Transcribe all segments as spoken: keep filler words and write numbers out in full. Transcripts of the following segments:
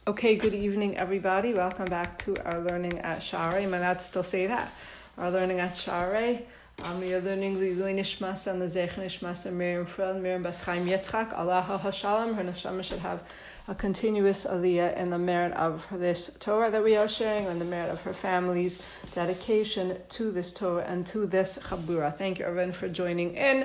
Okay, good evening, everybody. Welcome back to our learning at Sha'arei. Am I allowed to still say that? Our learning at Sha'arei. Um, we are learning Lilui Nishmas and the Zeich Nishmas and Miriam Frill, Miriam Bas Chaim Yitzchak, Allah HaShalom. Her neshama should have a continuous aliyah in the merit of this Torah that we are sharing and the merit of her family's dedication to this Torah and to this Chabura. Thank you, everyone, for joining in.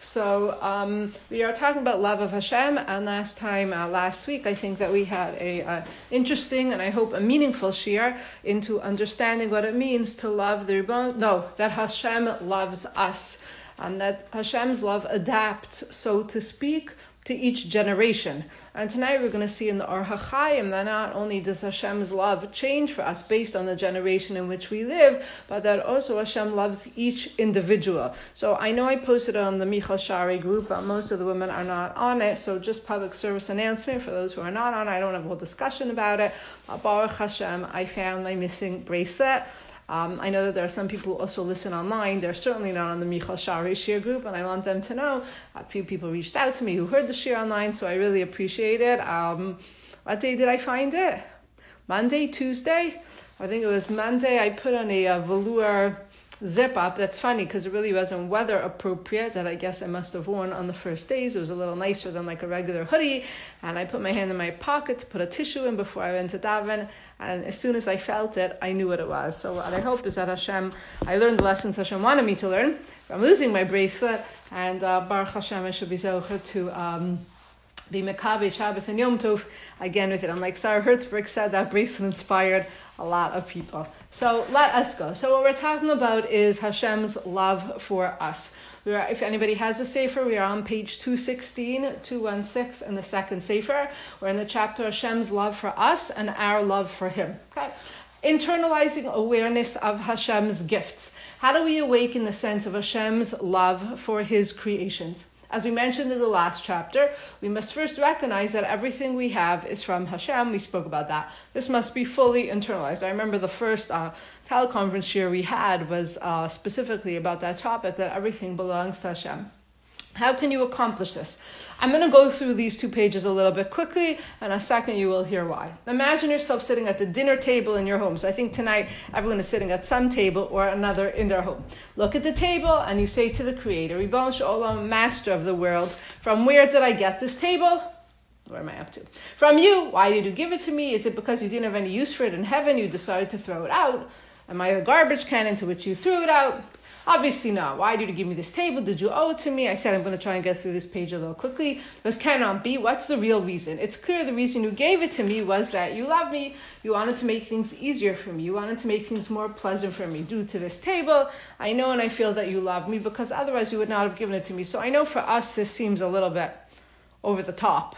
So um, we are talking about love of Hashem, and last time, uh, last week, I think that we had a uh, interesting and I hope a meaningful shir into understanding what it means to love the Ribbon. No, that Hashem loves us, and that Hashem's love adapts, so to speak, to each generation. And tonight we're going to see in the Or HaChaim that not only does Hashem's love change for us based on the generation in which we live, but that also Hashem loves each individual. So I know I posted it on the Michal Sha'arei group, but most of the women are not on it, so just public service announcement for those who are not on it. I don't have a whole discussion about it. Baruch Hashem, I found my missing bracelet. Um, I know that there are some people who also listen online. They're certainly not on the Michal Sha'arei Shir group, and I want them to know. A few people reached out to me who heard the Shir online, so I really appreciate it. Um, what day did I find it? Monday, Tuesday? I think it was Monday. I put on a, a velour zip up. That's funny because it really wasn't weather appropriate, that I guess I must have worn on the first days. It was a little nicer than like a regular hoodie, and I put my hand in my pocket to put a tissue in before I went to daven, and as soon as I felt it, I knew what it was. So what I hope is that Hashem, I learned the lessons Hashem wanted me to learn from losing my bracelet, and uh, Baruch Hashem, I should be zocher to um, be Mekabe, Shabbos, and Yom Tov again with it. And like Sarah Hertzberg said, that bracelet inspired a lot of people. So let us go. So what we're talking about is Hashem's love for us. We are, if anybody has a sefer, we are on page two sixteen, two sixteen in the second sefer. We're in the chapter Hashem's love for us and our love for Him. Okay? Internalizing awareness of Hashem's gifts. How do we awaken the sense of Hashem's love for His creations? As we mentioned in the last chapter, we must first recognize that everything we have is from Hashem. We spoke about that. This must be fully internalized. I remember the first uh, teleconference year we had was uh, specifically about that topic, that everything belongs to Hashem. How can you accomplish this? I'm going to go through these two pages a little bit quickly, and in a second you will hear why. Imagine yourself sitting at the dinner table in your home. So I think tonight everyone is sitting at some table or another in their home. Look at the table and you say to the Creator, Ribbon Shalom, Master of the world, from where did I get this table? What am I up to? From you. Why did you give it to me? Is it because you didn't have any use for it in heaven? You decided to throw it out? Am I a garbage can into which you threw it out? Obviously not. Why did you give me this table? Did you owe it to me? I said I'm going to try and get through this page a little quickly. This cannot be. What's the real reason? It's clear the reason you gave it to me was that you love me. You wanted to make things easier for me. You wanted to make things more pleasant for me. Due to this table, I know and I feel that you love me, because otherwise you would not have given it to me. So I know for us this seems a little bit over the top.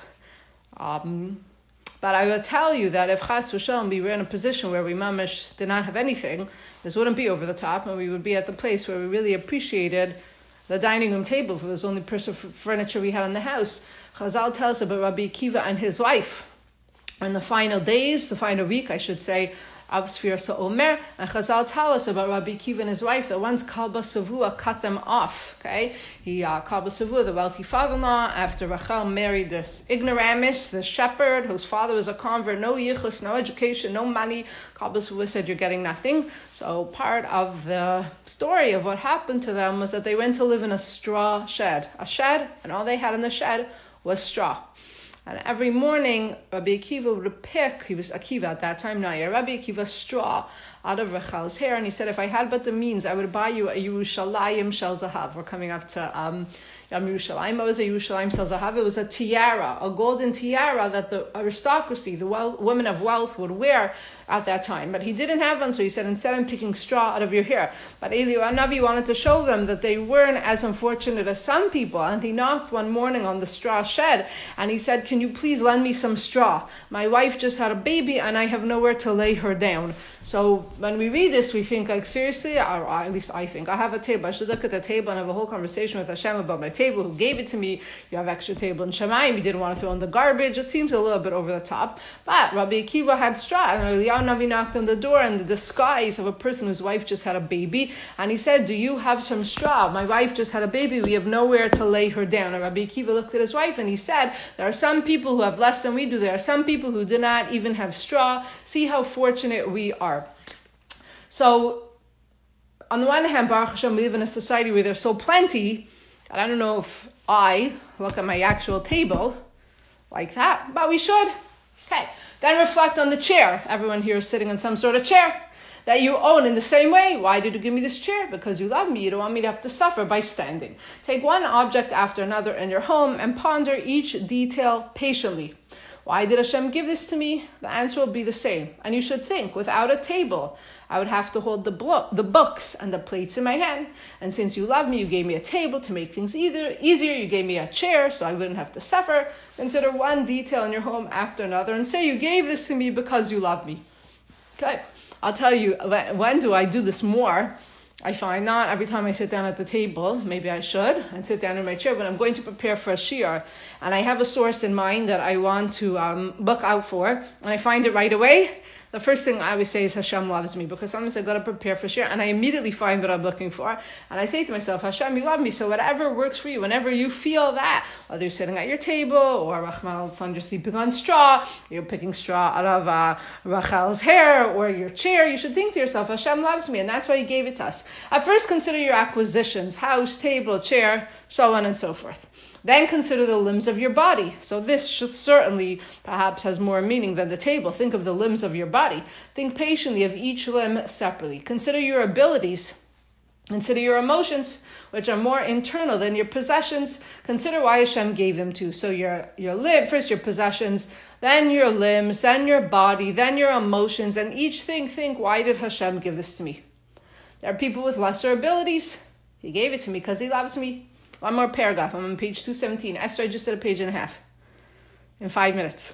Um... But I will tell you that if Chas v'Shalom we were in a position where we mamish did not have anything, this wouldn't be over the top, and we would be at the place where we really appreciated the dining room table. If it was the only piece of furniture we had in the house. Chazal tells us about Rabbi Akiva and his wife. In the final days, the final week, I should say, of Sfiras HaOmer, and Chazal tell us about Rabbi Akiva and his wife that once Kalba Savua cut them off. Okay, he uh, Kalba Savua, the wealthy father-in-law, after Rachel married this ignoramus, this shepherd whose father was a convert, no yichus, no education, no money. Kalba Savua said, "You're getting nothing." So part of the story of what happened to them was that they went to live in a straw shed, a shed, and all they had in the shed was straw. And every morning, Rabbi Akiva would pick, he was Akiva at that time, now yeah, Rabbi Akiva straw out of Rachel's hair, and he said, if I had but the means, I would buy you a Yerushalayim Shel Zahav. We're coming up to um, Yom Yerushalayim. What was a Yerushalayim Shel Zahav? It was a tiara, a golden tiara that the aristocracy, the wealth, women of wealth would wear at that time. But he didn't have one, so he said, instead I'm picking straw out of your hair. But Eliyahu Navi wanted to show them that they weren't as unfortunate as some people, and he knocked one morning on the straw shed, and he said, can you please lend me some straw? My wife just had a baby, and I have nowhere to lay her down. So when we read this, we think, like, seriously, or at least I think, I have a table, I should look at the table and have a whole conversation with Hashem about my table. table, who gave it to me. You have extra table in Shemayim. You didn't want to throw in the garbage. It seems a little bit over the top. But Rabbi Akiva had straw, and Eliyahu Navi knocked on the door in the disguise of a person whose wife just had a baby, and he said, do you have some straw? My wife just had a baby. We have nowhere to lay her down. And Rabbi Akiva looked at his wife and he said, there are some people who have less than we do. There are some people who do not even have straw. See how fortunate we are. So, on the one hand, Baruch Hashem, we live in a society where there's so plenty, and I don't know if I look at my actual table like that, but we should. Okay. Then reflect on the chair. Everyone here is sitting in some sort of chair that you own in the same way. Why did you give me this chair? Because you love me. You don't want me to have to suffer by standing. Take one object after another in your home and ponder each detail patiently. Why did Hashem give this to me? The answer will be the same. And you should think, without a table, I would have to hold the, blo- the books and the plates in my hand. And since you love me, you gave me a table to make things either easier. You gave me a chair so I wouldn't have to suffer. Consider one detail in your home after another and say you gave this to me because you love me. Okay, I'll tell you, when do I do this more? I find not every time I sit down at the table, maybe I should, and sit down in my chair, but I'm going to prepare for a shiur, and I have a source in mind that I want to um, look out for, and I find it right away. The first thing I always say is Hashem loves me, because sometimes I got to prepare for shiur, and I immediately find what I'm looking for, and I say to myself, Hashem, you love me, so whatever works for you, whenever you feel that, whether you're sitting at your table, or Rahman al-San, you're sleeping on straw, you're picking straw out of uh, Rachel's hair, or your chair, you should think to yourself, Hashem loves me, and that's why He gave it to us. At first, consider your acquisitions, house, table, chair, so on and so forth. Then consider the limbs of your body. So this should certainly perhaps has more meaning than the table. Think of the limbs of your body. Think patiently of each limb separately. Consider your abilities. Consider your emotions, which are more internal than your possessions. Consider why Hashem gave them to you. So your your limb, first your possessions, then your limbs, then your body, then your emotions, and each thing think, why did Hashem give this to me? There are people with lesser abilities. He gave it to me because He loves me. One more paragraph. I'm on page two seventeen. Esther, I just did a page and a half in five minutes.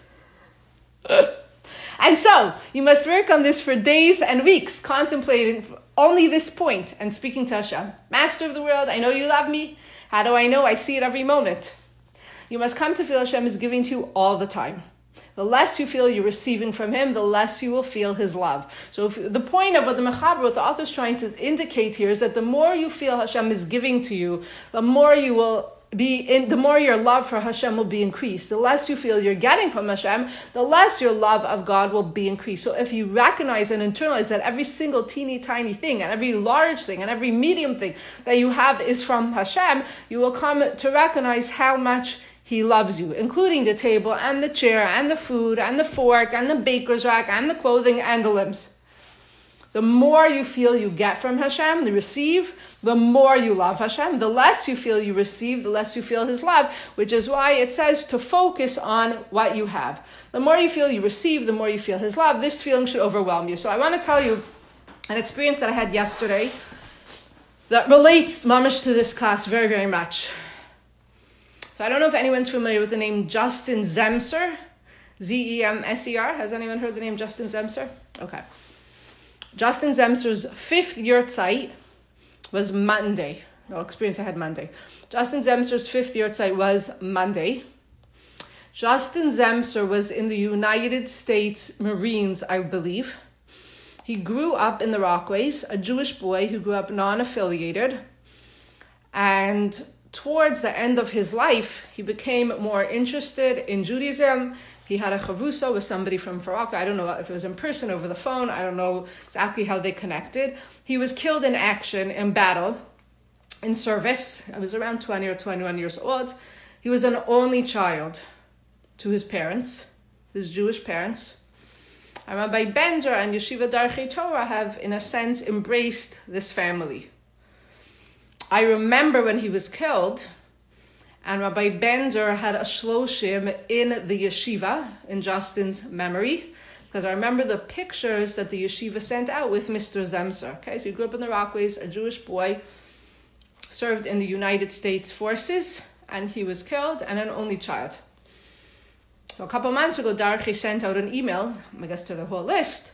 And so, you must work on this for days and weeks, contemplating only this point and speaking to Hashem. Master of the world, I know you love me. How do I know? I see it every moment. You must come to feel Hashem is giving to you all the time. The less you feel you're receiving from Him, the less you will feel His love. So if, the point of what the Mechaber, what the author is trying to indicate here is that the more you feel Hashem is giving to you, the more you will be in, the more your love for Hashem will be increased. The less you feel you're getting from Hashem, the less your love of God will be increased. So if you recognize and internalize that every single teeny tiny thing and every large thing and every medium thing that you have is from Hashem, you will come to recognize how much He loves you, including the table and the chair and the food and the fork and the baker's rack and the clothing and the limbs. The more you feel you get from Hashem, the receive, the more you love Hashem. The less you feel you receive, the less you feel His love, which is why it says to focus on what you have. The more you feel you receive, the more you feel His love. This feeling should overwhelm you. So I want to tell you an experience that I had yesterday that relates, mamish, to this class very, very much. So I don't know if anyone's familiar with the name Justin Zemser, Z E M S E R. Has anyone heard the name Justin Zemser? Okay. Justin Zemser's fifth yahrzeit was Monday. No experience I had Monday. Justin Zemser's fifth yahrzeit was Monday. Justin Zemser was in the United States Marines, I believe. He grew up in the Rockaways, a Jewish boy who grew up non-affiliated. And towards the end of his life, he became more interested in Judaism. He had a chavrusa with somebody from Farakah. I don't know if it was in person, over the phone. I don't know exactly how they connected. He was killed in action, in battle, in service. I was around twenty or twenty-one years old. He was an only child to his parents, his Jewish parents. And Rabbi Bender and Yeshiva Darchei Torah have, in a sense, embraced this family. I remember when he was killed, and Rabbi Bender had a shloshim in the yeshiva, in Justin's memory, because I remember the pictures that the yeshiva sent out with Mister Zemser. Okay, so he grew up in the Rockaways, a Jewish boy, served in the United States forces, and he was killed, and an only child. So a couple months ago, Darchei sent out an email, I guess to the whole list.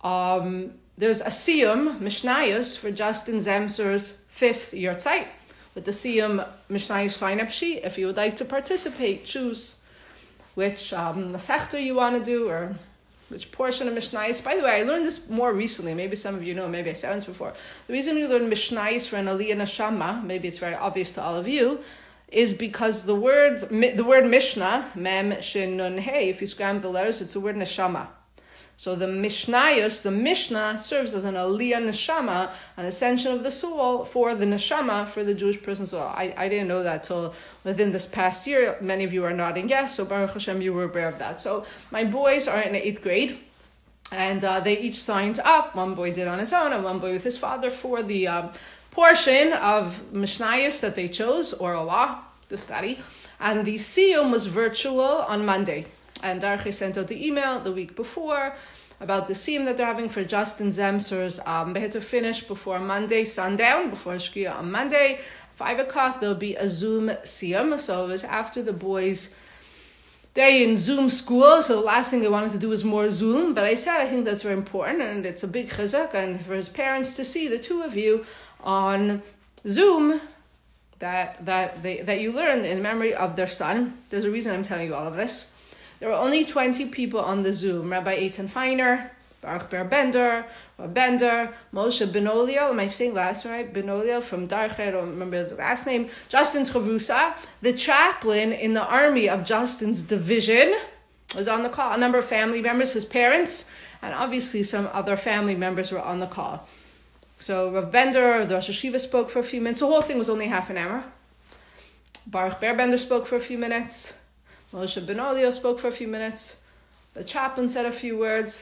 Um, there's a siyum, Mishnayos, for Justin Zemser's fifth yahrzeit, with the Siyum Mishnah sign-up sheet. If you would like to participate, choose which um, Masechta you want to do or which portion of Mishnayos. By the way, I learned this more recently. Maybe some of you know, maybe I said this before. The reason you learn Mishnayos for an Aliyah Neshama, maybe it's very obvious to all of you, is because the words, the word Mishnah, Mem, Shin, Nun, Hey, if you scramble the letters, it's the word Neshama. So the Mishnayos, the Mishnah, serves as an Aliyah Neshama, an ascension of the soul for the Neshama, for the Jewish person's soul. I, I didn't know that till within this past year. Many of you are nodding yes, so Baruch Hashem, you were aware of that. So my boys are in the eighth grade, and uh, they each signed up. One boy did on his own, and one boy with his father for the um, portion of Mishnayos that they chose, or Allah, the study. And the Siyum was virtual on Monday. And Darche sent out the email the week before about the Siyum that they're having for Justin Zemser's. Um, they had to finish before Monday sundown, before Shkia on Monday. Five o'clock, there'll be a Zoom Siyum. So it was after the boys' day in Zoom school. So the last thing they wanted to do was more Zoom. But I said I think that's very important, and it's a big chizuk. And for his parents to see the two of you on Zoom, that that they that you learn in memory of their son. There's a reason I'm telling you all of this. There were only twenty people on the Zoom. Rabbi Eitan Feiner, Baruch Ber Bender, Rabbi Bender, Moshe Benolio, am I saying last right? Benolio from Darche, I don't remember his last name. Justin Chavrusa, the chaplain in the army of Justin's division, was on the call. A number of family members, his parents, and obviously some other family members were on the call. So Rav Bender, the Rosh Hashiva, spoke for a few minutes. The whole thing was only half an hour. Baruch Ber Bender spoke for a few minutes. Moshe Benolio spoke for a few minutes. The chaplain said a few words.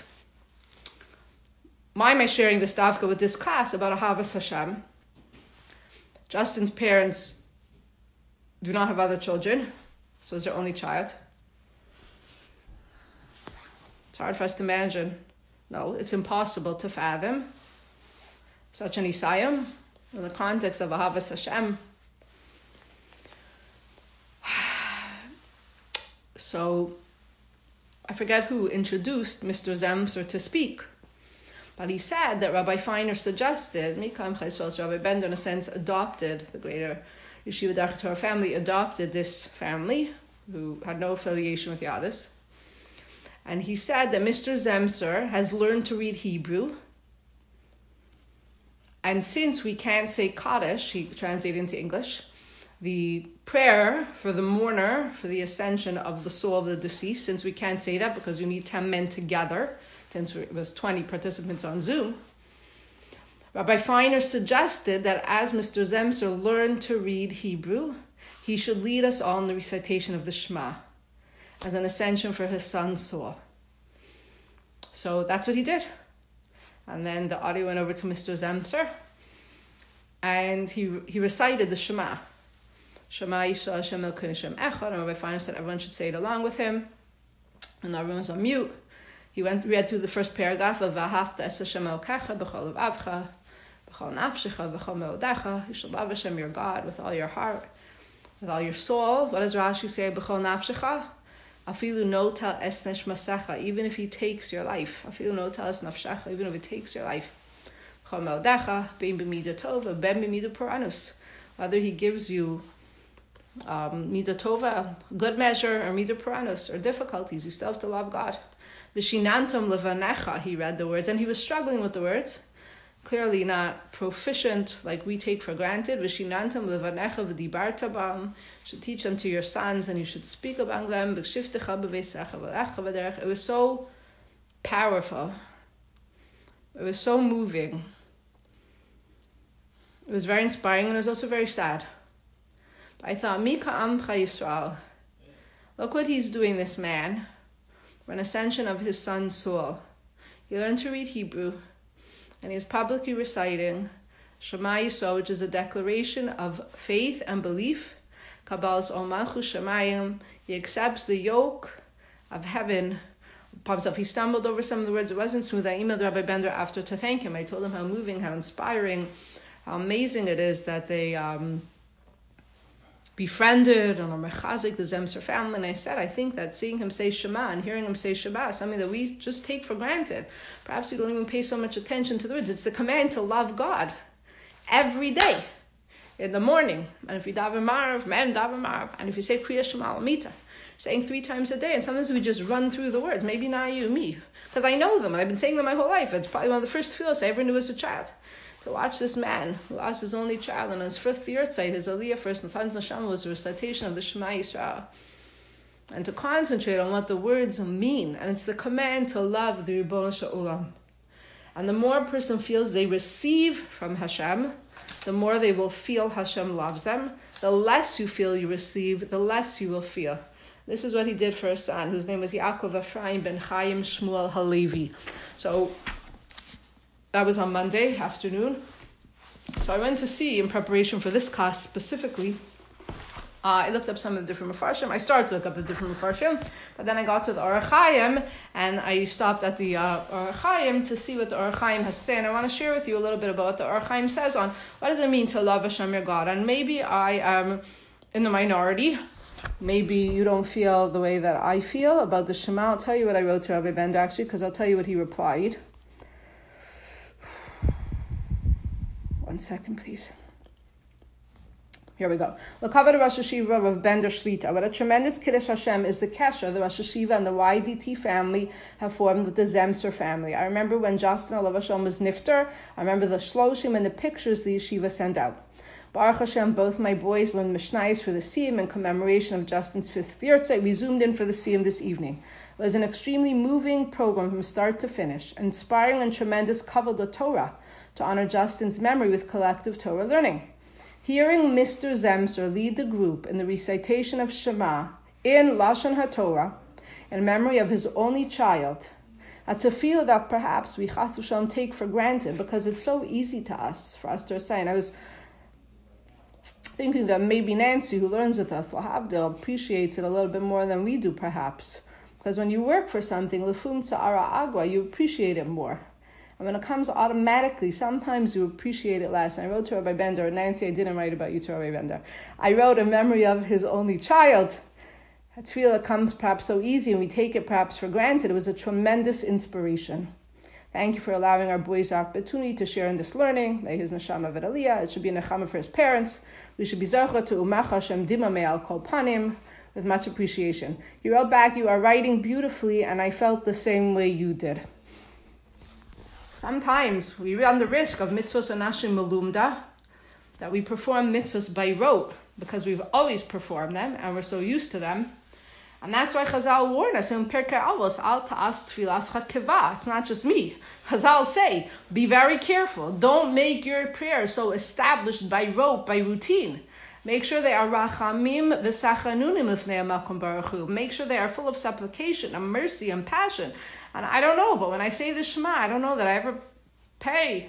Why am I sharing this dafka with this class about Ahavas Hashem? Justin's parents do not have other children, so it's their only child. It's hard for us to imagine. No, it's impossible to fathom such an Isayim in the context of Ahavas Hashem. So, I forget who introduced Mister Zemser to speak, but he said that Rabbi Feiner suggested, Mikam Chaisos, Rabbi Bender in a sense adopted, the greater Yeshiva Darche Torah family adopted this family, who had no affiliation with Yadis, and he said that Mister Zemser has learned to read Hebrew, and since we can't say Kaddish, he translated into English, the prayer for the mourner, for the ascension of the soul of the deceased, since we can't say that because you need ten men together, since it was twenty participants on Zoom, Rabbi Feiner suggested that as Mister Zemser learned to read Hebrew, he should lead us all in the recitation of the Shema as an ascension for his son's soul. So that's what he did. And then the audio went over to Mister Zemser, and he he recited the Shema. Shema Yisrael Hashem Elokeinu Hashem Echad, and Rabbi Feiner said everyone should say it along with him, and everyone was on mute. He went read through the first paragraph of V'ahavta es Hashem Elokecha b'chol levavcha, b'chol nafshecha, b'chol meodecha. You should love Hashem your God with all your heart, with all your soul. What does Rashi say? B'chol nafshecha, afilu no tel es neshmasecha, even if he takes your life. Afilu no tel es nafshecha, even if he takes your life. B'chol meodecha, ben b'midah tova, ben b'midah poranus. Whether he gives you Um, Midah Tova, good measure, or Midah Puranos, or difficulties, you still have to love God. Vishinantam levanecha, he read the words, and he was struggling with the words, clearly not proficient like we take for granted. Vishinantam levanecha v'dibarta bam, should teach them to your sons, and you should speak about them. V'shiftecha b'veisecha v'lecha v'derech. It was so powerful. It was so moving. It was very inspiring, and it was also very sad. I thought, Mika Amcha Yisrael, look what he's doing, this man, for an ascension of his son's soul. He learned to read Hebrew, and he is publicly reciting Shema Yisrael, which is a declaration of faith and belief. Kabbalas Ol Malchus Shemayim. He accepts the yoke of heaven upon himself. He stumbled over some of the words. It wasn't smooth. I emailed Rabbi Bender after to thank him. I told him how moving, how inspiring, how amazing it is that they um, befriended and are mechazik the Zemser family. And I said, I think that seeing him say Shema and hearing him say Shema is something that we just take for granted. Perhaps we don't even pay so much attention to the words. It's the command to love God every day. in the morning. And if you daven Marav, men daven Marav. And if you say Kriya Shema Lamita, saying three times a day, and sometimes we just run through the words, maybe not you, me, because I know them, and I've been saying them my whole life. It's probably one of the first tefillos I ever knew as a child. To watch this man who lost his only child, and his fifth yahrzeit, his aliyah first and son's neshama, was a recitation of the Shema Yisrael. And to concentrate on what the words mean, and it's the command to love the Ribono Shel Olam. And the more a person feels they receive from Hashem, the more they will feel Hashem loves them. The less you feel you receive, the less you will feel. This is what he did for his son, whose name was Yaakov Ephraim ben Chaim Shmuel Halevi. So that was on Monday afternoon. So I went to see, in preparation for this class specifically, uh, I looked up some of the different Mefarshim. I started to look up the different Mefarshim, but then I got to the Orach Chaim, and I stopped at the uh, Orach Chaim to see what the Orach Chaim has said. And I want to share with you a little bit about what the Orach Chaim says on what does it mean to love Hashem your God. And maybe I am in the minority. Maybe you don't feel the way that I feel about the Shema. I'll tell you what I wrote to Rabbi Bender, actually, because I'll tell you what he replied. One second, please. Here we go. L'kavod Rosh Hashiva of Bender Shlita. What a tremendous Kiddush Hashem is the kesher the Rosh Hashiva and the Y D T family have formed with the Zemser family. I remember when Justin Olav Hashem was nifter. I remember the shloshim and the pictures the yeshiva sent out. Baruch Hashem, both my boys learned Mishnayos for the Siyum in commemoration of Justin's fifth yahrzeit. We zoomed in for the Siyum this evening. It was an extremely moving program from start to finish, inspiring and tremendous kavod Torah to honor Justin's memory with collective Torah learning. Hearing Mister Zemser lead the group in the recitation of Shema in Lashon HaTorah in memory of his only child, and to feel that perhaps we chas v'shalom take for granted because it's so easy to us, for us to recite. I was thinking that maybe Nancy, who learns with us, Lahavdil, appreciates it a little bit more than we do, perhaps. Because when you work for something, Lefum Tsa'ara Agwa, you appreciate it more. And when it comes automatically, sometimes you appreciate it less. And I wrote to Rabbi Bender, Nancy, I didn't write about you to Rabbi Bender. I wrote in memory of his only child. A tefillah comes perhaps so easy, and we take it perhaps for granted. It was a tremendous inspiration. Thank you for allowing our boys the opportunity to share in this learning. May his neshama v'aliyah. It should be a nechama for his parents. We should be zocher to umach Hashem dima me'al kol panim, with much appreciation. He wrote back, you are writing beautifully, and I felt the same way you did. Sometimes we run the risk of mitzvos anashim melumda, that we perform mitzvos by rote, because we've always performed them, and we're so used to them. And that's why Chazal warned us in Pirkei Avos, al ta'as tfilas chakeva. It's not just me. Chazal say, be very careful. Don't make your prayers so established by rote, by routine. Make sure they are rachamim v'sachanunim lifnei hamakom baruch hu. Make sure they are full of supplication and mercy and passion. And I don't know, but when I say the Shema, I don't know that I ever pay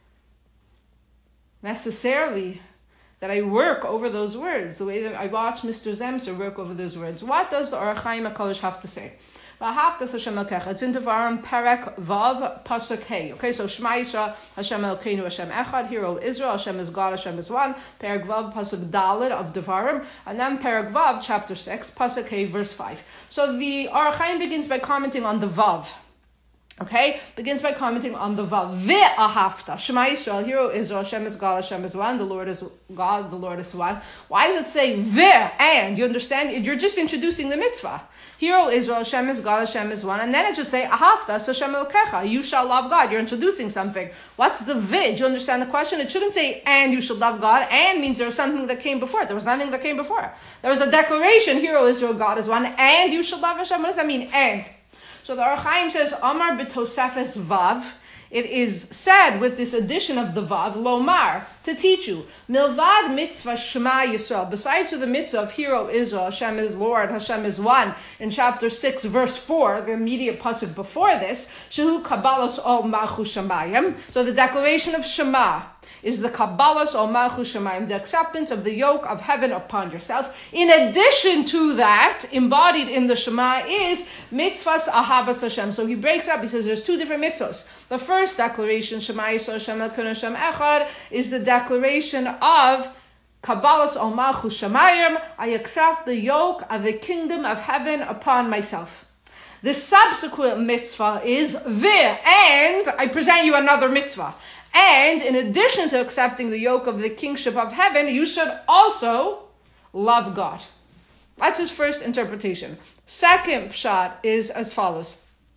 necessarily that I work over those words, the way that I watch Mister Zemser work over those words. What does the Orach Chaim HaKadosh have to say? It's in Devarim Perek Vav Pasuk Hey. Okay, so Shema Yisrael, Hashem Elokeinu, Hashem Echad. Hear, O Israel, Hashem is God, Hashem is one. Perek Vav Pasuk Dalet of Devarim, and then Perek Vav chapter six, Pasuk Hey, verse five. So the Orach Chaim begins by commenting on the Vav. Okay, begins by commenting on the Vav. Ve'ahavta. Shema Yisrael, hear, O Israel, Hashem is God, Hashem is one, the Lord is God, the Lord is one. Why does it say ve and? You understand? You're just introducing the mitzvah. Hear, O Israel, Hashem is God, Hashem is one. And then it should say ahavta, so Hashem elokecha. You shall love God. You're introducing something. What's the ve? Do you understand the question? It shouldn't say and you should love God. And means there's something that came before it. There was nothing that came before it. There was a declaration, hear, O Israel, God is one, and you should love Hashem. What does that mean? And. So the Orach Chaim says, Amar b'tosefes vav. It is said with this addition of the vav, lomar, to teach you, milvad mitzvah Shema Yisrael. Besides the mitzvah of Hear, O Israel, Hashem is Lord, Hashem is one. In chapter six, verse four, the immediate pasuk before this, shehu kabbalas ol malchus shamayim. So the declaration of Shema is the kabbalas ol malchus shamayim, the acceptance of the yoke of heaven upon yourself. In addition to that, embodied in the Shema is mitzvahs ahavas Hashem. So he breaks up. He says there's two different mitzvahs. The first declaration, Shema Yisrael, Hashem Elokeinu, Hashem Echad, is the declaration of kabbalas ol malchus shamayim. I accept the yoke of the kingdom of heaven upon myself. The subsequent mitzvah is ve, and I present you another mitzvah. And in addition to accepting the yoke of the kingship of heaven, you should also love God. That's his first interpretation. Second pshat is as follows.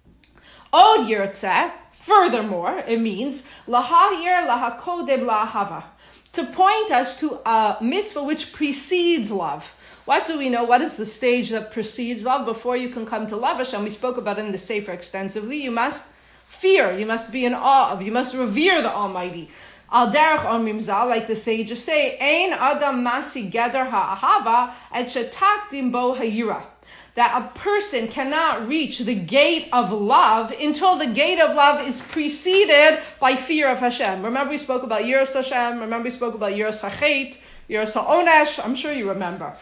Od yirtzeh, furthermore, it means lahahir lahakodem lahava, to point us to a mitzvah which precedes love. What do we know? What is the stage that precedes love? Before you can come to love Hashem, we spoke about it in the Sefer extensively, you must fear, you must be in awe of, you must revere the Almighty. Al derech omrim zal, like the sages say, ein adam masi geder ha'ahava et shetakdim bo ha'yira. That a person cannot reach the gate of love until the gate of love is preceded by fear of Hashem. Remember we spoke about Yiras Hashem, remember we spoke about Yiras HaChet, Yiras HaOnesh, I'm sure you remember.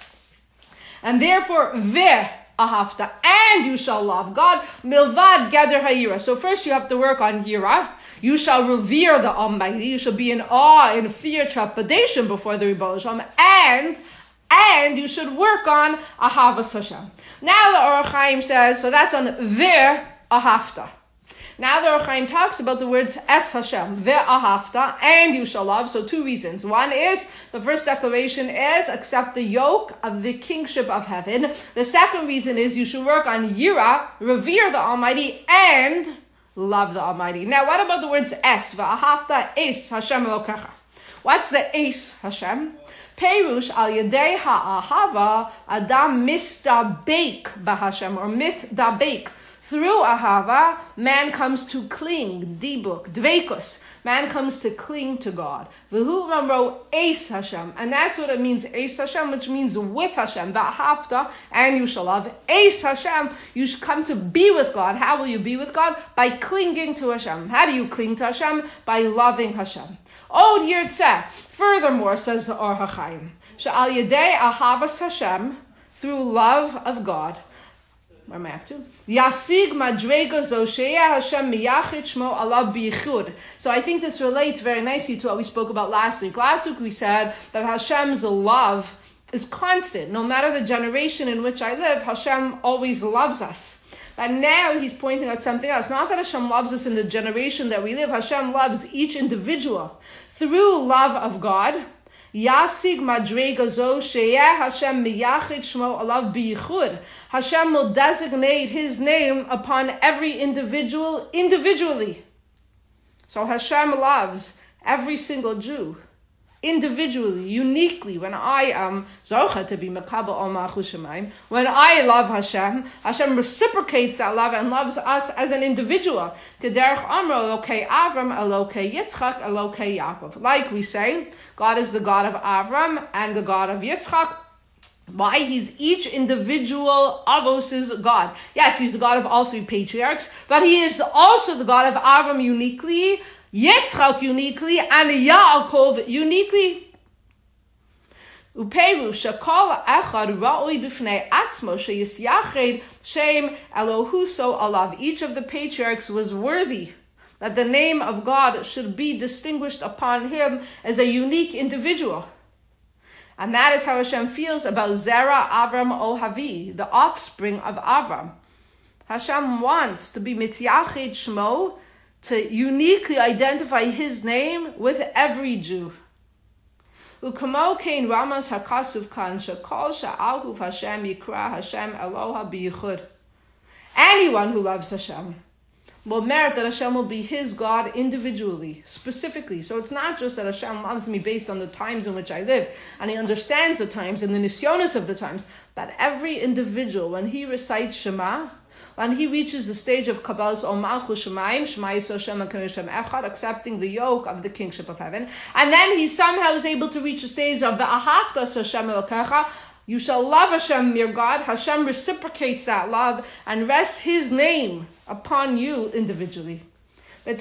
And therefore, ve ahavta, and you shall love God, milvad geder ha'yira. So first you have to work on yira. You shall revere the Almighty. You shall be in awe, in fear, trepidation before the Rebbe Hashem, and and you should work on ahavas Hashem. Now the Orach Chaim says, so that's on ve ahavta. Now the Orach Chaim talks about the words es Hashem, ve ahavta, and you shall love. So two reasons. One is, the first declaration is, accept the yoke of the kingship of heaven. The second reason is, you should work on yira, revere the Almighty, and love the Almighty. Now what about the words es, ve ahavta, es Hashem Elokecha? What's the es Hashem? Perush al yedei ha'ahava adam mistabek b'Hashem, or mitdabek. Through ahava, man comes to cling, dibuk, dveikus. Man comes to cling to God. V'hu mamro es Hashem, and that's what it means, es Hashem, which means with Hashem. V'ahavta, and you shall love. Es Hashem, you should come to be with God. How will you be with God? By clinging to Hashem. How do you cling to Hashem? By loving Hashem. Od yirtzeh. Furthermore, says the Orach Chaim, she'al yedei ahavas Hashem, through love of God. Where am I up to? Yasig madrega zo she'eh Hashem miyachid shmo alav biyichud. So I think this relates very nicely to what we spoke about last week. Last week we said that Hashem's love is constant. No matter the generation in which I live, Hashem always loves us. But now he's pointing out something else. Not that Hashem loves us in the generation that we live. Hashem loves each individual. Through love of God, Yasig madrega zo she'eh Hashem miyachid shmo alav biyichud. Hashem will designate his name upon every individual individually. So Hashem loves every single Jew individually, uniquely. When I am zocha to be mekabel al malchus shamayim, when I love Hashem, Hashem reciprocates that love and loves us as an individual. Kederech amro elokei Avram, elokei Yitzchak, elokei Yaakov. Like we say, God is the God of Avram and the God of Yitzchak. Why? He's each individual Avos' God. Yes, he's the God of all three patriarchs, but he is also the God of Avram uniquely, Yitzchak uniquely, and Yaakov uniquely. Uperu shekol echad ra'oi b'fnei atzmo sheyisyached shem Elohuso alav. Each of the patriarchs was worthy that the name of God should be distinguished upon him as a unique individual. And that is how Hashem feels about Zera Avram Ohavi, the offspring of Avram. Hashem wants to be Mityached Shmo, to uniquely identify his name with every Jew. Ukamo kein ramas hakasuv kan shekol sha'alhu Hashem yikra Hashem Eloha biyichud. Anyone who loves Hashem will merit that Hashem will be his God individually, specifically. So it's not just that Hashem loves me based on the times in which I live, and he understands the times and the nisyonos of the times, but every individual, when he recites Shema, when he reaches the stage of Kabbalas Ol Malchus Shamayim, Shema Yisrael Shem HaKadosh Shem Echad, accepting the yoke of the kingship of heaven, and then he somehow is able to reach the stage of V'ahavta Hashem Elokecha, you shall love Hashem, your God. Hashem reciprocates that love and rests his name upon you individually. And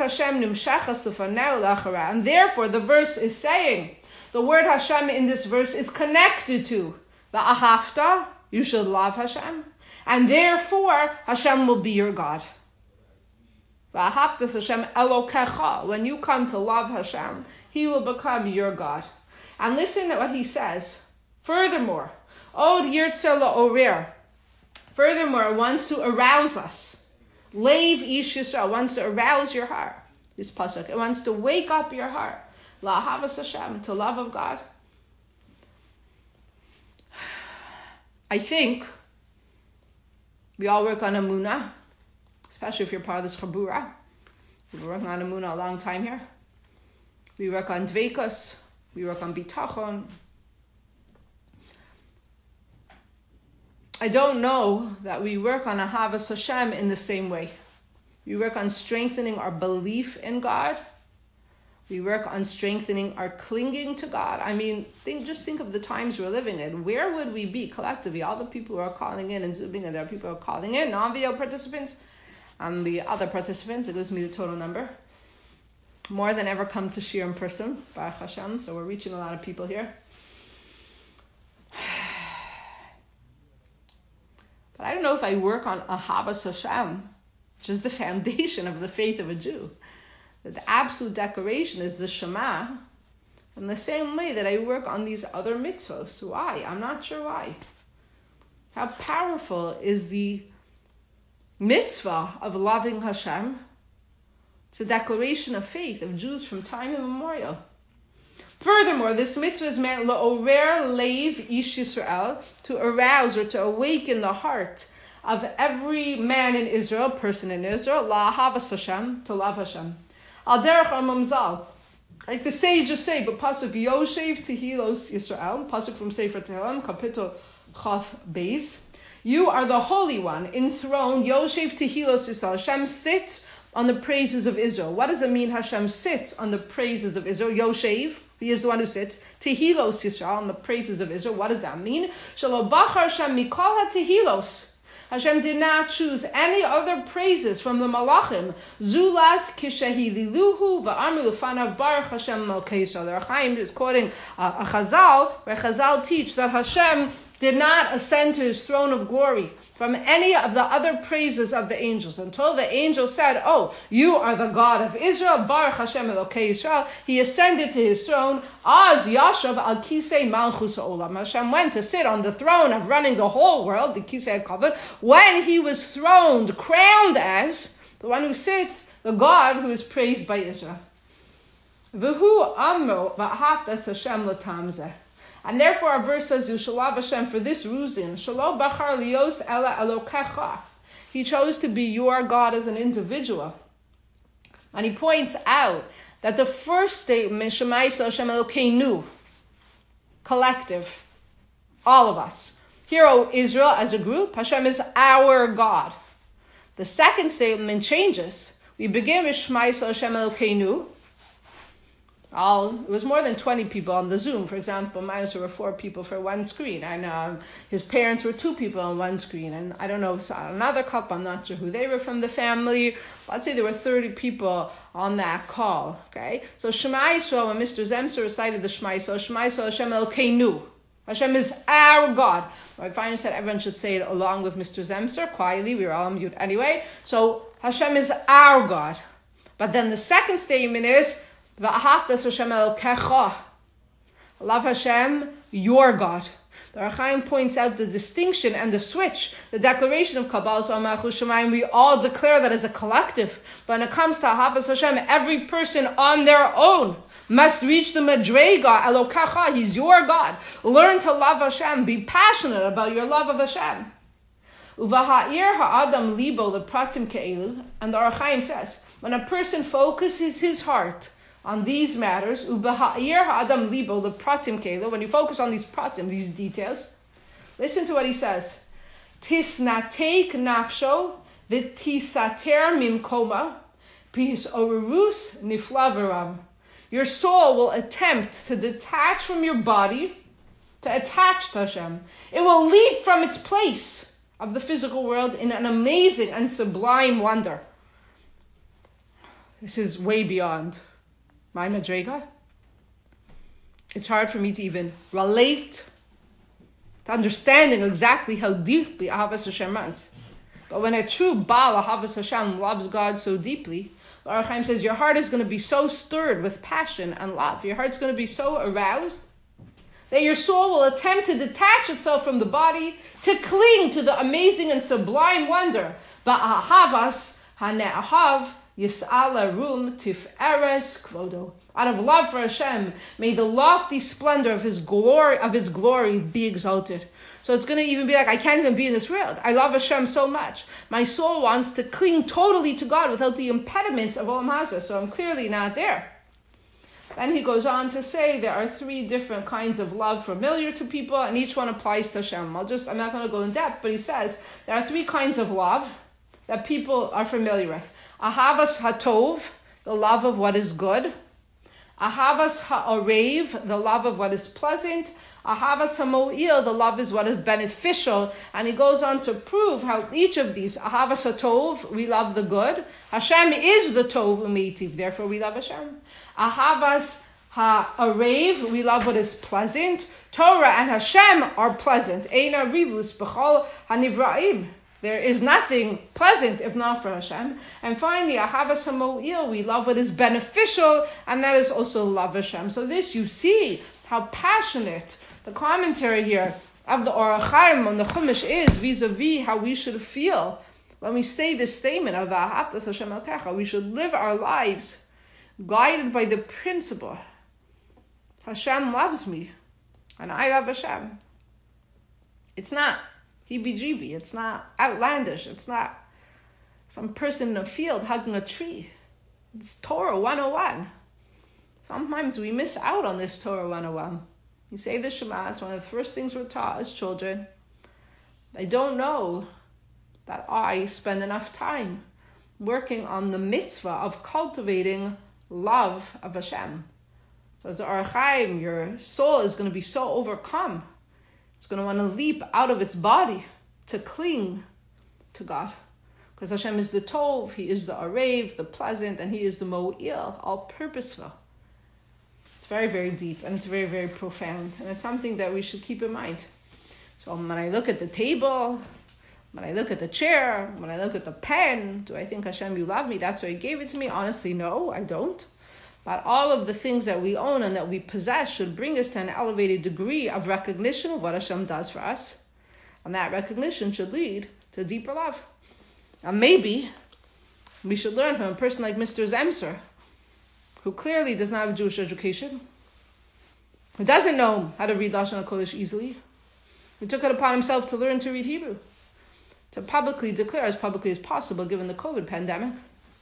therefore, the verse is saying, the word Hashem in this verse is connected to the Ahavta, you should love Hashem, and therefore Hashem will be your God. V'ahavta Hashem Elokecha. When you come to love Hashem, he will become your God. And listen to what he says. Furthermore, Od Yirtzeh La'orer. Furthermore, it wants to arouse us. Leiv Ish Yisrael wants to arouse your heart. this pasuk. It wants to wake up your heart. La'ahavas Hashem, to love of God. I think we all work on Emunah, especially if you're part of this Chabura. We've been working on Emunah a long time here. We work on Dveikus. We work on Bitachon. I don't know that we work on Ahavas Hashem in the same way. We work on strengthening our belief in God. We work on strengthening our clinging to God. I mean, think just think of the times we're living in. Where would we be collectively? All the people who are calling in and zooming, and there are people who are calling in, non-video participants, and the other participants, it gives me the total number. More than ever come to Shir in person, Baruch Hashem, so we're reaching a lot of people here. But I don't know if I work on Ahavas Hashem, which is the foundation of the faith of a Jew. That the absolute declaration is the Shema, in the same way that I work on these other mitzvos. Why? I'm not sure why. How powerful is the mitzvah of loving Hashem? It's a declaration of faith of Jews from time immemorial. Furthermore, this mitzvah is meant la'orer leiv ish Yisrael, to arouse or to awaken the heart of every man in Israel, person in Israel, la'ahavas Hashem, to love Hashem. Al derech Mamzal, like the sages say, but pasuk Yoshev Tehilos Yisrael, pasuk from Sefer Tehillim, kapitel Chaf Beis. You are the Holy One, enthroned, Yoshev Tehilos Yisrael. Hashem sits on the praises of Israel. What does it mean Hashem sits on the praises of Israel? Yoshev, he is the one who sits. Tehilos Yisrael, on the praises of Israel. What does that mean? Shelo bachar Hashem mikol ha-tehilos. Hashem did not choose any other praises from the Malachim. Zulas kishehi liluhu va'amru lefanav baruch Hashem Malkei Yisrael. The Rechaim is quoting uh, a Chazal, where Chazal teach that Hashem did not ascend to his throne of glory from any of the other praises of the angels until the angel said, oh, you are the God of Israel, Baruch Hashem Elokei Yisrael. He ascended to his throne, Az Yashav al Kisei Malchus Olam. Hashem went to sit on the throne of running the whole world, the Kisei HaKavod, when he was throned, crowned as the one who sits, the God who is praised by Israel. V'hu amro v'ahavtas Hashem l'tamzeh. And therefore our verse says, you shall love Hashem for this reason. Shelo bachar lios ela elokecha. He chose to be your God as an individual. And he points out that the first statement, Shema Yisrael Hashem Elokeinu, collective, all of us. Here, O Israel, as a group, Hashem is our God. The second statement changes. We begin with Shema Yisrael Hashem Elokeinu. All, it was more than twenty people on the Zoom. For example, mine there were four people for one screen, and uh, his parents were two people on one screen, and I don't know, another couple, I'm not sure who they were from the family. Let's say there were thirty people on that call, okay? So Shema Yisrael, when Mister Zemser recited the Shema Yisrael, Shema Yisrael Hashem Elokeinu. Hashem is our God. I finally said everyone should say it along with Mister Zemser, quietly, we were all on mute anyway. So Hashem is our God. But then the second statement is, V'ahavtas Hashem Elokecha. Love Hashem, your God. The Rechaim points out the distinction and the switch. The declaration of Kabbalah Malchus Shemayim, we all declare that as a collective. But when it comes to Ahavas Hashem, every person on their own must reach the Madrega, Elokecha, he's your God. Learn to love Hashem. Be passionate about your love of Hashem. Uvaha'ir ha'adam libo lepratim ke'elu. And the Rechaim says, when a person focuses his heart on these matters, ubaha'ir ha'adam libo lepratim ke'elu, when you focus on these pratim, these details, listen to what he says. Tisnateik nafsho v'tisater mimkoma pis orurus niflaveram. Your soul will attempt to detach from your body, to attach to Hashem. It will leap from its place of the physical world in an amazing and sublime wonder. This is way beyond my madrega. It's hard for me to even relate to understanding exactly how deeply Ahavas Hashem runs. But when a true Baal Ahavas Hashem loves God so deeply, the Rechaim says your heart is going to be so stirred with passion and love. Your heart's going to be so aroused that your soul will attempt to detach itself from the body, to cling to the amazing and sublime wonder. But Ahavas Hane'ahav Yis'ala rum tif'eres kvodo. Out of love for Hashem, may the lofty splendor of His glory of His glory be exalted. So it's going to even be like, I can't even be in this world. I love Hashem so much. My soul wants to cling totally to God without the impediments of Olam Hazeh. So I'm clearly not there. Then he goes on to say there are three different kinds of love familiar to people, and each one applies to Hashem. I'll just, I'm not going to go in depth, but he says there are three kinds of love that people are familiar with. Ahavas hatov, the love of what is good. Ahavas ha'arev, the love of what is pleasant. Ahavas hamo'il, the love is what is beneficial. And he goes on to prove how each of these, Ahavas hatov, we love the good. Hashem is the tov u'meitiv, therefore we love Hashem. Ahavas ha'arev, we love what is pleasant. Torah and Hashem are pleasant. Eina rivus b'chol hanivraim. There is nothing pleasant if not for Hashem. And finally, Ahavas hamo'il, we love what is beneficial, and that is also love Hashem. So this, you see how passionate the commentary here of the Or HaChaim on the Chumash is vis-a-vis how we should feel when we say this statement of Ahavtas Hashem Elkecha. We should live our lives guided by the principle, Hashem loves me, and I love Hashem. It's not heebie-jeebie. It's not outlandish. It's not some person in a field hugging a tree. It's Torah one oh one. Sometimes we miss out on this Torah one oh one. You say the Shema, it's one of the first things we're taught as children. I don't know that I spend enough time working on the mitzvah of cultivating love of Hashem. So as Or HaChaim, your soul is going to be so overcome. It's going to want to leap out of its body to cling to God. Because Hashem is the Tov, He is the Arev, the pleasant, and He is the Mo'il, all purposeful. It's very, very deep, and it's very, very profound. And it's something that we should keep in mind. So when I look at the table, when I look at the chair, when I look at the pen, do I think, Hashem, you love me? That's why you gave it to me? Honestly, no, I don't. But all of the things that we own and that we possess should bring us to an elevated degree of recognition of what Hashem does for us. And that recognition should lead to deeper love. And maybe we should learn from a person like Mister Zemser, who clearly does not have a Jewish education, who doesn't know how to read Lashon HaKodesh easily, who took it upon himself to learn to read Hebrew, to publicly declare as publicly as possible, given the COVID pandemic,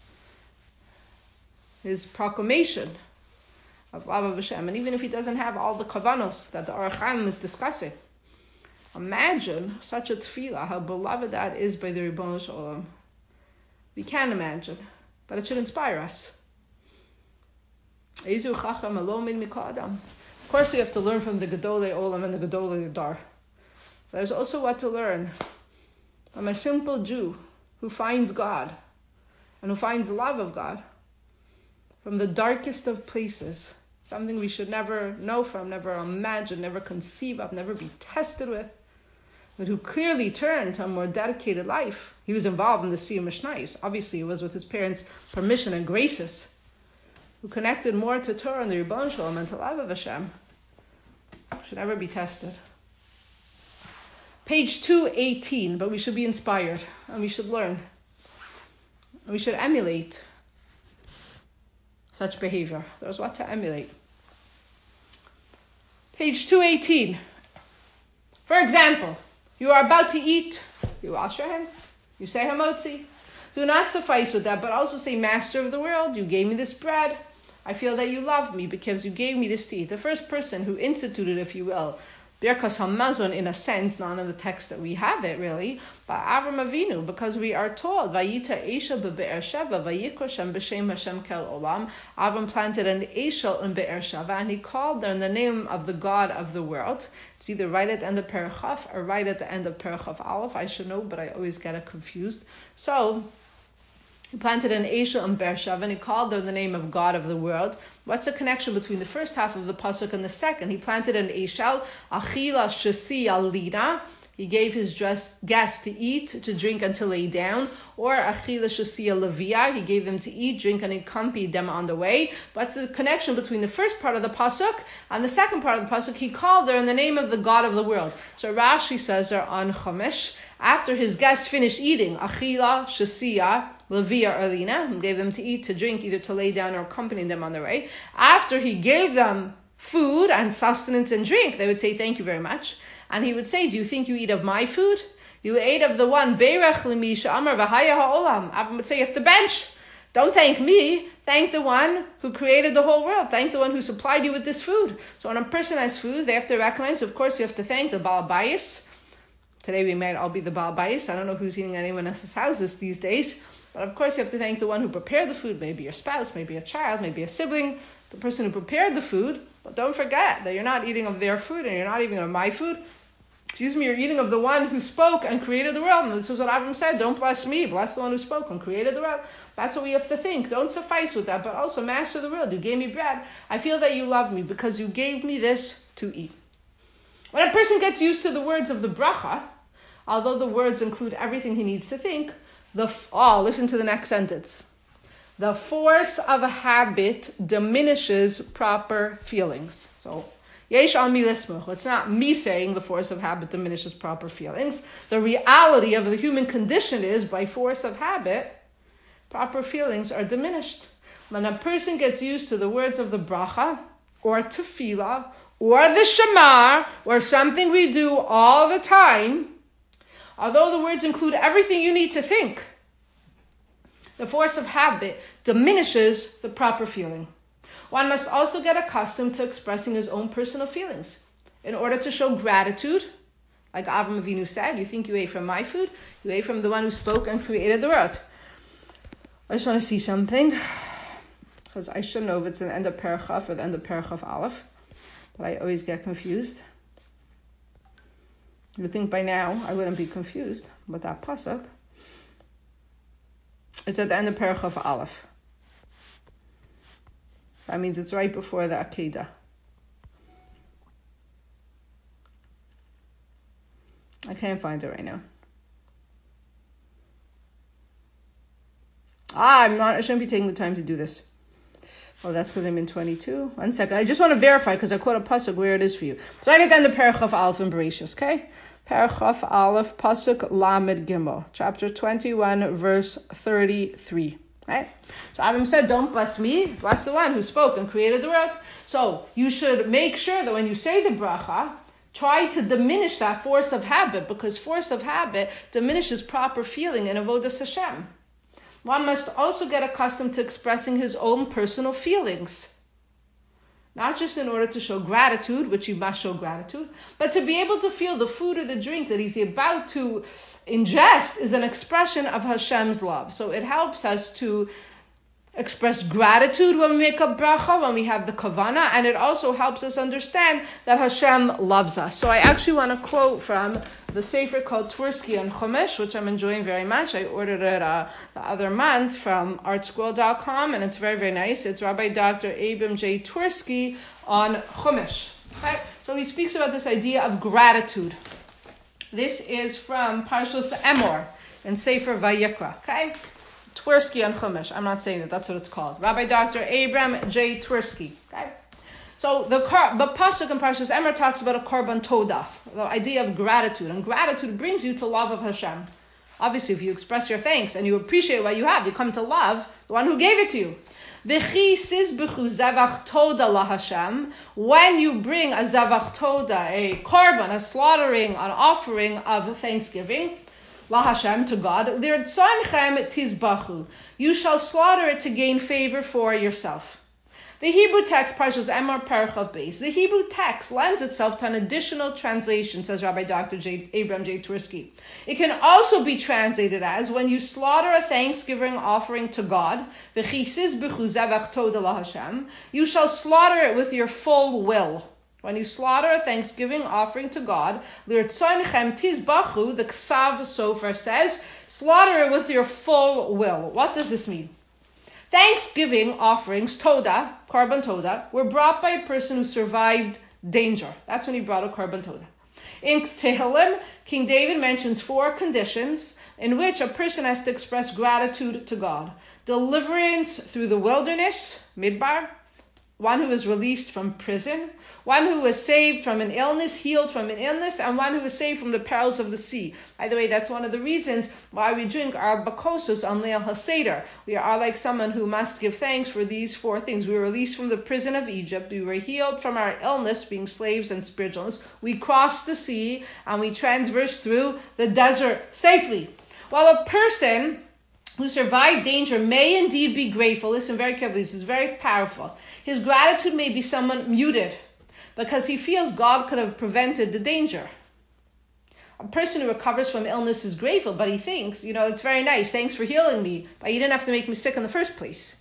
his proclamation of love of Hashem. And even if he doesn't have all the kavanos that the Or HaChaim is discussing, imagine such a tefillah, how beloved that is by the Ribono Shel Olam. We can't imagine, but it should inspire us. Of course we have to learn from the Gedolei Olam and the Gedolei Dar. There's also what to learn from a simple Jew who finds God and who finds the love of God from the darkest of places, something we should never know from, never imagine, never conceive of, never be tested with, but who clearly turned to a more dedicated life. He was involved in the Siyum Mishnayos. Obviously, it was with his parents' permission and graces, who connected more to Torah and the Ribono Shel Olam and to love of Hashem, should never be tested. Page two eighteen, but we should be inspired, and we should learn, and we should emulate such behavior. There's what to emulate. Page two eighteen. For example, you are about to eat, you wash your hands, you say Hamotzi. Do not suffice with that, but also say, Master of the world, you gave me this bread. I feel that you love me because you gave me this to eat. The first person who instituted, if you will, Birkas HaMazon, in a sense, not in the text that we have it really, but Avram Avinu, because we are told, Vayita Eshel beBe'er Sheva, Vayikra Shem b'Shem Hashem Kel Olam. Avram planted an Eshel in Be'er Sheva, and he called there in the name of the God of the world. It's either right at the end of Perachaf or right at the end of Perachaf Aleph. I should know, but I always get it confused. So he planted an Eshel in Be'er Sheva, and he called there the name of God of the world. What's the connection between the first half of the pasuk and the second? He planted an Eshel, Achila Shasi Alina. He gave his guests to eat, to drink, and to lay down. Or Achila Shasi Levia. He gave them to eat, drink, and accompanied them on the way. What's the connection between the first part of the pasuk and the second part of the pasuk? He called there in the name of the God of the world. So Rashi says there on Chumash, After his guests finished eating, achila, shasiya, levia, erlina, he gave them to eat, to drink, either to lay down or accompany them on their way. After he gave them food and sustenance and drink, they would say, thank you very much. And he would say, do you think you eat of my food? You ate of the one, Beirech Limisha Amar Vahaya Ha'olam. Avram would say, you have to bench. Don't thank me. Thank the one who created the whole world. Thank the one who supplied you with this food. So when a person has food, they have to recognize, of course, you have to thank the Baal Bayis. Today we might all be the Baal Bayis. I don't know who's eating anyone else's houses these days. But of course you have to thank the one who prepared the food. Maybe your spouse, maybe a child, maybe a sibling. The person who prepared the food. But don't forget that you're not eating of their food and you're not eating of my food. Excuse me, you're eating of the one who spoke and created the world. And this is what Avram said, don't bless me, bless the one who spoke and created the world. That's what we have to think. Don't suffice with that, but also master the world. You gave me bread. I feel that you love me because you gave me this to eat. When a person gets used to the words of the bracha, although the words include everything he needs to think, the oh, listen to the next sentence. The force of a habit diminishes proper feelings. So, Yesh al mi lismuch. It's not me saying the force of habit diminishes proper feelings. The reality of the human condition is, by force of habit, proper feelings are diminished. When a person gets used to the words of the bracha, or tefillah, or the shamar, or something we do all the time, although the words include everything you need to think, the force of habit diminishes the proper feeling. One must also get accustomed to expressing his own personal feelings. In order to show gratitude, like Avram Avinu said, you think you ate from my food? You ate from the one who spoke and created the world. I just want to see something, because I should know if it's an end of Perachaf or the end of Perachaf Aleph, but I always get confused. You would think by now I wouldn't be confused, but that pasuk, it's at the end of Perachaf Aleph. That means it's right before the Akedah. I can't find it right now. Ah, I'm not, I shouldn't be taking the time to do this. Oh, that's because I'm in twenty-two. One second. I just want to verify because I quote a pasuk where it is for you. So right at the end of Perachaf Aleph in Bereshis, okay? Perachaf Aleph, pasuk Lamed Gimel, chapter twenty-one, verse thirty-three. Right? So Avram said, don't bless me, bless the one who spoke and created the world. So you should make sure that when you say the bracha, try to diminish that force of habit, because force of habit diminishes proper feeling in Avodas Hashem. One must also get accustomed to expressing his own personal feelings. Not just in order to show gratitude, which you must show gratitude, but to be able to feel the food or the drink that he's about to ingest is an expression of Hashem's love. So it helps us to express gratitude when we make a bracha, when we have the kavanah, and it also helps us understand that Hashem loves us. So I actually want to quote from the sefer called Twersky on Chumash, which I'm enjoying very much. I ordered it uh, the other month from art scroll dot com, and it's very, very nice. It's Rabbi Doctor Abram J. Twersky on Chumash. Okay? So he speaks about this idea of gratitude. This is from Parshas Emor in Sefer Vayikra. Okay? Twersky on Chumash. I'm not saying that. That's what it's called. Rabbi Doctor Abram J. Twersky. Okay? So the the pasuk in Parshas Emor talks about a korban todah, the idea of gratitude, and gratitude brings you to love of Hashem. Obviously, if you express your thanks and you appreciate what you have, you come to love the one who gave it to you. V'chi sizbechu zavach todah la Hashem. When you bring a zavach todah, a korban, a slaughtering, an offering of thanksgiving, la Hashem, to God, lirtzonchem tizbachu. You shall slaughter it to gain favor for yourself. The Hebrew text, Parshas Emor Parachav Beis, the Hebrew text lends itself to an additional translation, says Rabbi Doctor J. Abram J. Twersky. It can also be translated as, when you slaughter a thanksgiving offering to God, you shall slaughter it with your full will. When you slaughter a thanksgiving offering to God, the Ksav Sofer says, slaughter it with your full will. What does this mean? Thanksgiving offerings, Todah, Korban Todah, were brought by a person who survived danger. That's when he brought a Korban Todah. In Tehillim, King David mentions four conditions in which a person has to express gratitude to God. Deliverance through the wilderness, Midbar, one who is released from prison, one who was saved from an illness, healed from an illness, and one who was saved from the perils of the sea. By the way, that's one of the reasons why we drink our bakosos on Leil HaSeder. We are like someone who must give thanks for these four things. We were released from the prison of Egypt. We were healed from our illness, being slaves and spiritualists. We crossed the sea, and we traversed through the desert safely. While a person who survived danger may indeed be grateful. Listen very carefully, this is very powerful. His gratitude may be somewhat muted because he feels God could have prevented the danger. A person who recovers from illness is grateful, but he thinks, you know, it's very nice, thanks for healing me, but you didn't have to make me sick in the first place.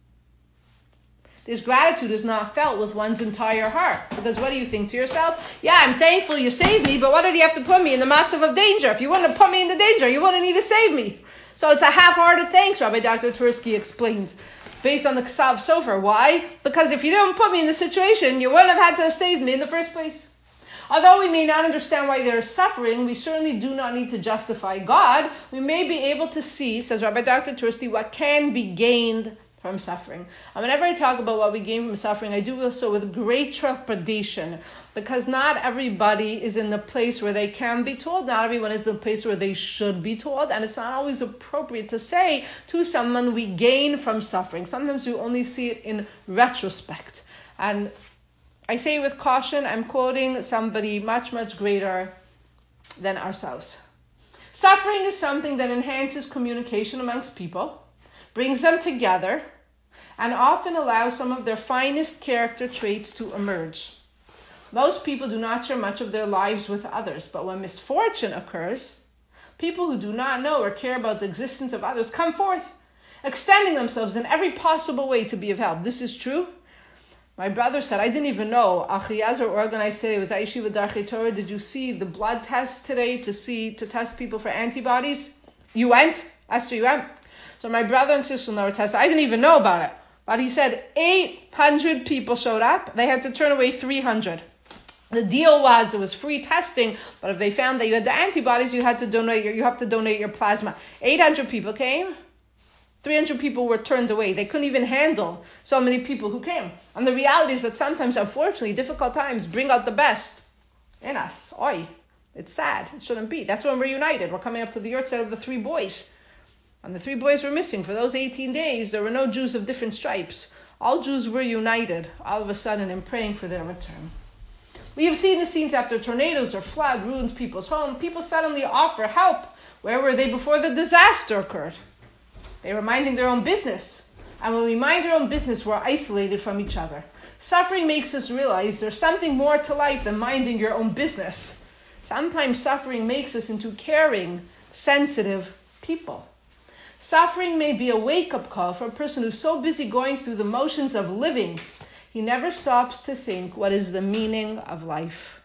This gratitude is not felt with one's entire heart. Because what do you think to yourself? Yeah, I'm thankful you saved me, but why did you have to put me in the matzav of danger? If you wouldn't have put me in the danger, you wouldn't need to save me. So it's a half-hearted thanks, Rabbi Doctor Tursky explains, based on the Ksav Sofer. Why? Because if you didn't put me in the situation, you wouldn't have had to have saved me in the first place. Although we may not understand why there is suffering, we certainly do not need to justify God. We may be able to see, says Rabbi Doctor Tursky, what can be gained from suffering. And whenever I talk about what we gain from suffering, I do so with great trepidation, because not everybody is in the place where they can be told. Not everyone is in the place where they should be told, and it's not always appropriate to say to someone we gain from suffering. Sometimes we only see it in retrospect. And I say with caution, I'm quoting somebody much, much greater than ourselves. Suffering is something that enhances communication amongst people, brings them together, and often allows some of their finest character traits to emerge. Most people do not share much of their lives with others, but when misfortune occurs, people who do not know or care about the existence of others come forth, extending themselves in every possible way to be of help. This is true. My brother said, I didn't even know. Achiezer organized today, it was at Yeshiva Darchei Torah. Did you see the blood test today to see to test people for antibodies? You went? Esther, you went? So my brother and sister-in-law were tested. I didn't even know about it. But he said eight hundred people showed up. They had to turn away three hundred. The deal was it was free testing, but if they found that you had the antibodies, you had to donate your, you have to donate your plasma. eight hundred people came. three hundred people were turned away. They couldn't even handle so many people who came. And the reality is that sometimes, unfortunately, difficult times bring out the best in us. Oi, it's sad. It shouldn't be. That's when we're united. We're coming up to the yahrzeit of the three boys. And the three boys were missing. For those eighteen days, there were no Jews of different stripes. All Jews were united, all of a sudden, in praying for their return. We have seen the scenes after tornadoes or flood ruins people's home. People suddenly offer help. Where were they before the disaster occurred? They were minding their own business. And when we mind our own business, we're isolated from each other. Suffering makes us realize there's something more to life than minding your own business. Sometimes suffering makes us into caring, sensitive people. Suffering may be a wake-up call for a person who's so busy going through the motions of living, he never stops to think what is the meaning of life.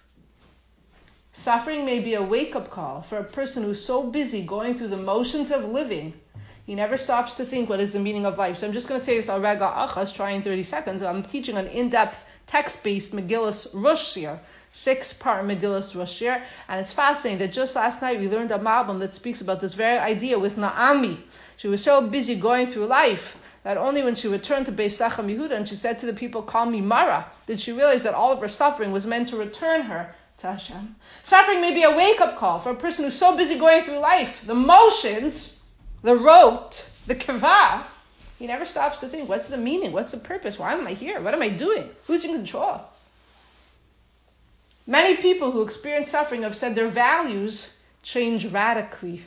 Suffering may be a wake-up call for a person who's so busy going through the motions of living, he never stops to think what is the meaning of life. So I'm just going to say this al rega achas, try in thirty seconds. I'm teaching an in-depth text-based Megillas Rosh Shir, six-part Megillas Rosh Shir, and it's fascinating that just last night we learned a Malbim that speaks about this very idea with Naomi. She was so busy going through life that only when she returned to Beis Lachem Yehuda and she said to the people, call me Mara, did she realize that all of her suffering was meant to return her to Hashem. Suffering may be a wake-up call for a person who's so busy going through life, the motions, the rote, the kavah, he never stops to think, what's the meaning? What's the purpose? Why am I here? What am I doing? Who's in control? Many people who experience suffering have said their values change radically.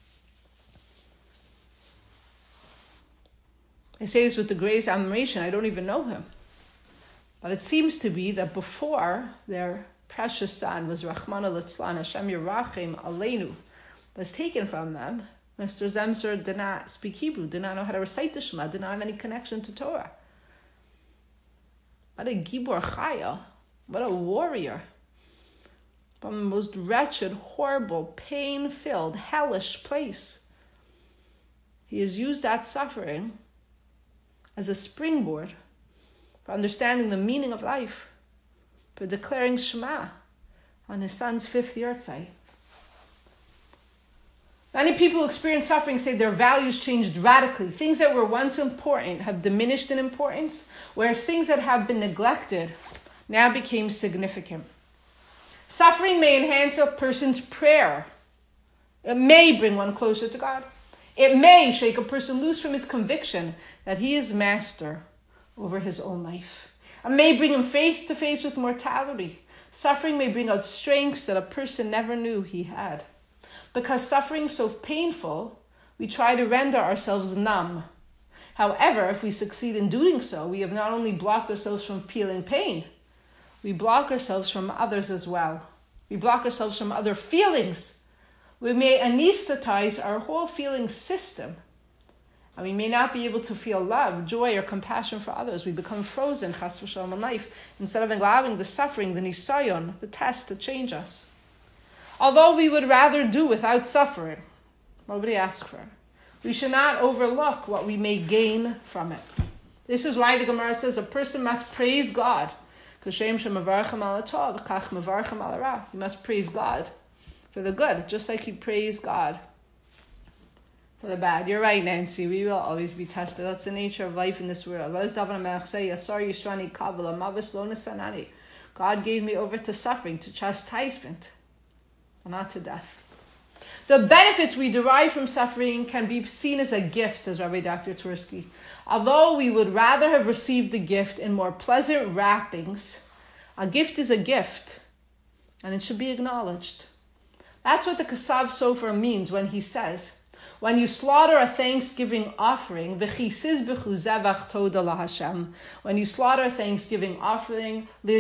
I say this with the greatest admiration. I don't even know him. But it seems to be that before their precious son was Rachmana Litzlan, Hashem Yerachim Aleinu, was taken from them, Mister Zemser did not speak Hebrew, did not know how to recite the Shema, did not have any connection to Torah. What a Gibor Chaya, what a warrior. From the most wretched, horrible, pain-filled, hellish place. He has used that suffering as a springboard for understanding the meaning of life, for declaring Shema on his son's fifth yahrzeit. Many people who experience suffering say their values changed radically. Things that were once important have diminished in importance, whereas things that have been neglected now became significant. Suffering may enhance a person's prayer. It may bring one closer to God. It may shake a person loose from his conviction that he is master over his own life. It may bring him face to face with mortality. Suffering may bring out strengths that a person never knew he had. Because suffering is so painful, we try to render ourselves numb. However, if we succeed in doing so, we have not only blocked ourselves from feeling pain, we block ourselves from others as well. We block ourselves from other feelings. We may anesthetize our whole feeling system. And we may not be able to feel love, joy, or compassion for others. We become frozen, chas v'shalom, in life, instead of allowing the suffering, the nisayon, the test to change us. Although we would rather do without suffering, nobody asked for it, we should not overlook what we may gain from it. This is why the Gemara says a person must praise God. You must praise God for the good, just like you praise God for the bad. You're right, Nancy. We will always be tested. That's the nature of life in this world. God gave me over to suffering, to chastisement, but not to death. The benefits we derive from suffering can be seen as a gift, says Rabbi Doctor Twersky. Although we would rather have received the gift in more pleasant wrappings, a gift is a gift, and it should be acknowledged. That's what the Kasav Sofer means when he says, when you slaughter a thanksgiving offering, when you slaughter a thanksgiving offering, do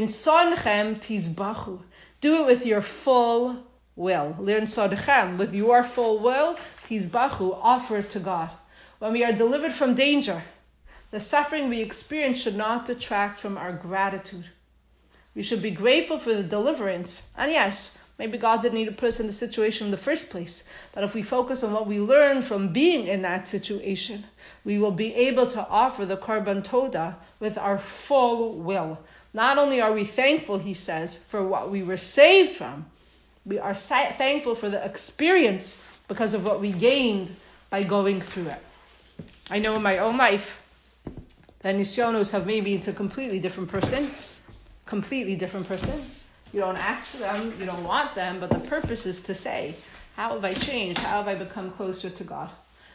it with your full will. With your full will, offer it to God. When we are delivered from danger, the suffering we experience should not detract from our gratitude. We should be grateful for the deliverance. And yes, maybe God didn't need to put us in the situation in the first place. But if we focus on what we learned from being in that situation, we will be able to offer the Korban Toda with our full will. Not only are we thankful, he says, for what we were saved from, we are thankful for the experience because of what we gained by going through it. I know in my own life, the nisyonos have made me into a completely different person. Completely different person. You don't ask for them, you don't want them, but the purpose is to say, how have I changed? How have I become closer to God?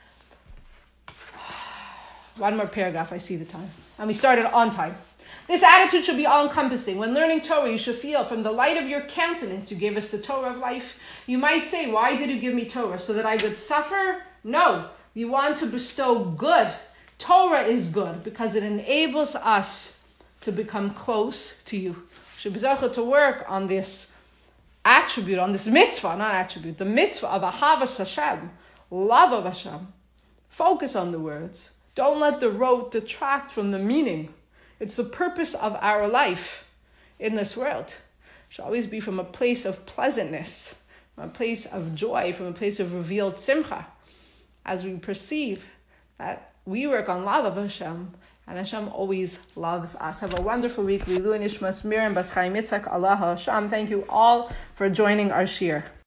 One more paragraph, I see the time. And we started on time. This attitude should be all-encompassing. When learning Torah, you should feel from the light of your countenance, you gave us the Torah of life. You might say, why did you give me Torah? So that I would suffer? No. You want to bestow good. Torah is good because it enables us to become close to you. Should be to work on this attribute, on this mitzvah, not attribute, the mitzvah of ahavas Hashem, love of Hashem. Focus on the words. Don't let the rote detract from the meaning. It's the purpose of our life in this world. It should always be from a place of pleasantness, from a place of joy, from a place of revealed simcha, as we perceive that we work on love of Hashem, and Hashem always loves us. Have a wonderful week. Lilu Nishmas Miriam Bas Chaim Yitzchak Allah Hashem. Thank you all for joining our shir.